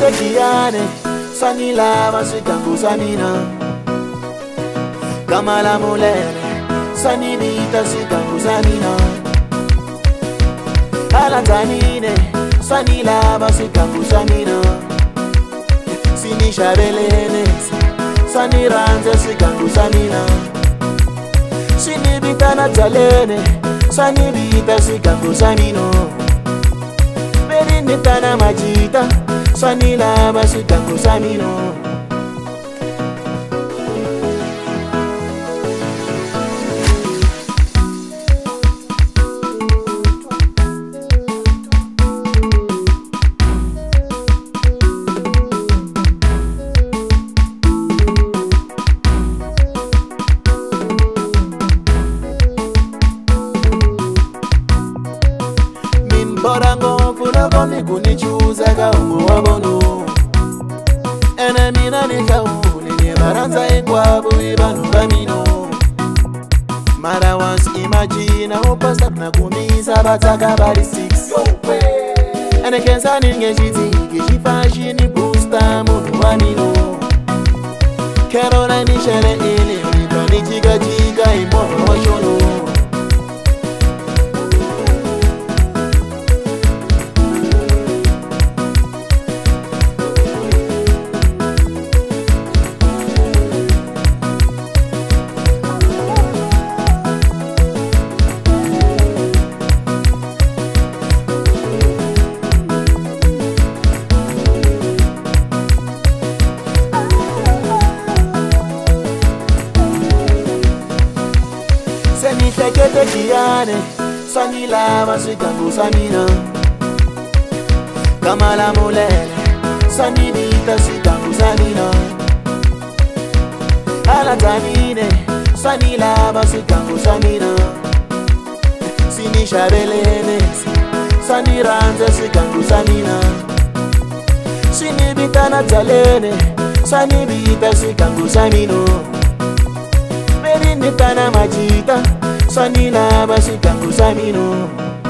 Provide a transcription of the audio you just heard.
kete kiane sani lava sikangu samina kamala mulele sani bita sikangu samina ala tanine sani lava sikangu samina sini shabelene sani ranze sikangu samina sini bita na talene sani bita sikangu samino beri nitana majita sani lava sikangu samino Borango kunago ni kunichuza ka umu wabono ene mina ni kauli ni baranza ikwabu ibanu kamino mara once imagine hopa stop na kumisa bataka bari 6 ene kensa ni ngejiti kijifashi ni booster munu wamino Caroline ni shere ili ni jiga jiga imono washono Seni kete kiane sani lava sikangu samina kamala mulele sani bita sikangu samina ala tanine sani lava sikangu samina sini shabelene sani ranze sikangu samina sini bita na talene sani bita sikangu samino beri nitana majita sani lava sikangu samino